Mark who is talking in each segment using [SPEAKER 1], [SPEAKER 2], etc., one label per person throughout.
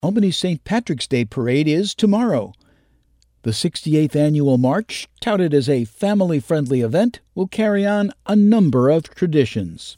[SPEAKER 1] Albany's St. Patrick's Day Parade is tomorrow. The 68th annual march, touted as a family-friendly event, will carry on a number of traditions.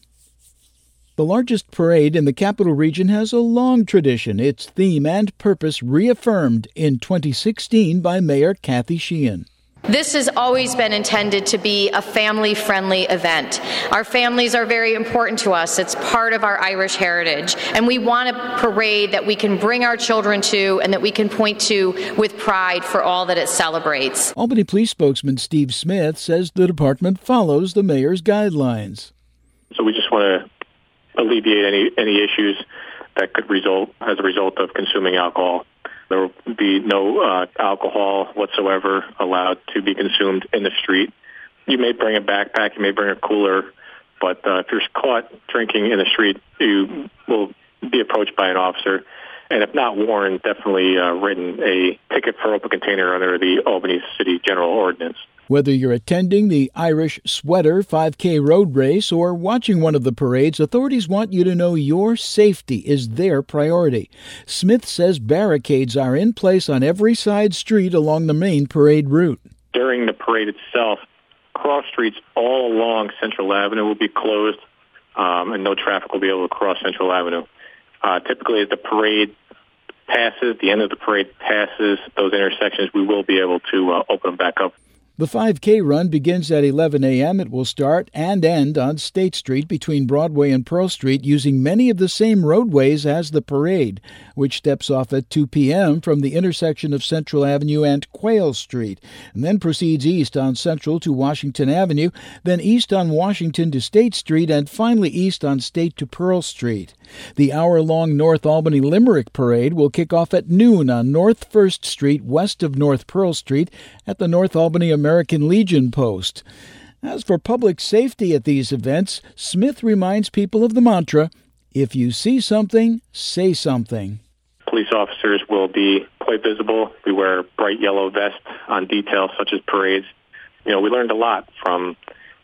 [SPEAKER 1] The largest parade in the Capital Region has a long tradition, its theme and purpose reaffirmed in 2016 by Mayor Kathy Sheehan.
[SPEAKER 2] This has always been intended to be a family-friendly event. Our families are very important to us. It's part of our Irish heritage. And we want a parade that we can bring our children to and that we can point to with pride for all that it celebrates.
[SPEAKER 1] Albany Police spokesman Steve Smith says the department follows the mayor's guidelines.
[SPEAKER 3] So we just want to alleviate any issues that could result as a result of consuming alcohol. There will be no alcohol whatsoever allowed to be consumed in the street. You may bring a backpack, you may bring a cooler, but if you're caught drinking in the street, you will be approached by an officer. And if not warned, definitely written a ticket for open container under the Albany City General Ordinance.
[SPEAKER 1] Whether you're attending the Irish Sweater 5K road race or watching one of the parades, authorities want you to know your safety is their priority. Smith says barricades are in place on every side street along the main parade route.
[SPEAKER 3] During the parade itself, cross streets all along Central Avenue will be closed, and no traffic will be able to cross Central Avenue. Typically, as the parade passes, the end of the parade passes those intersections, we will be able to open them back up.
[SPEAKER 1] The 5K run begins at 11 a.m. It will start and end on State Street between Broadway and Pearl Street using many of the same roadways as the parade, which steps off at 2 p.m. from the intersection of Central Avenue and Quayle Street, and then proceeds east on Central to Washington Avenue, then east on Washington to State Street, and finally east on State to Pearl Street. The hour-long North Albany Limerick Parade will kick off at noon on North 1st Street west of North Pearl Street at the North Albany American Legion Post. As for public safety at these events, Smith reminds people of the mantra, if you see something, say something.
[SPEAKER 3] Police officers will be quite visible. We wear bright yellow vests on details such as parades. We learned a lot from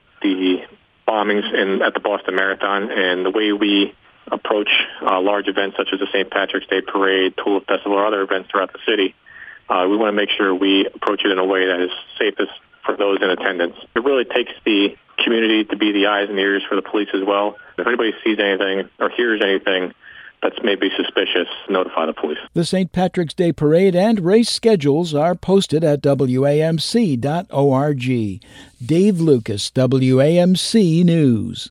[SPEAKER 3] the bombings at the Boston Marathon, and the way we approach large events such as the St. Patrick's Day Parade, Tulip Festival, or other events throughout the city. We want to make sure we approach it in a way that is safest for those in attendance. It really takes the community to be the eyes and ears for the police as well. If anybody sees anything or hears anything that's maybe suspicious, notify the police.
[SPEAKER 1] The St. Patrick's Day Parade and race schedules are posted at WAMC.org. Dave Lucas, WAMC News.